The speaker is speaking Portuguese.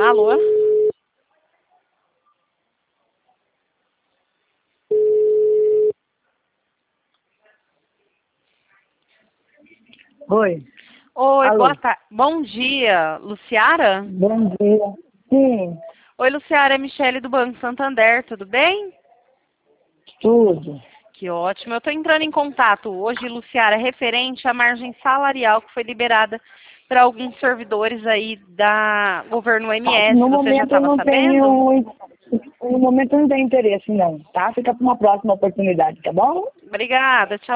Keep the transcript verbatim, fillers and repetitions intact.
Alô? Oi. Oi, Alô. boa tarde. Bom dia, Luciara? Bom dia. Sim, Oi, Luciara, é Michele do Banco Santander, tudo bem? tudo. Que ótimo. Eu estou entrando em contato hoje, Luciara, referente à margem salarial que foi liberada para alguns servidores aí da governo Tá, M S. no Você já momento eu estava não sabendo? tenho. No momento eu não tenho interesse, não, tá? Fica para uma próxima oportunidade, tá bom? Obrigada, tchau.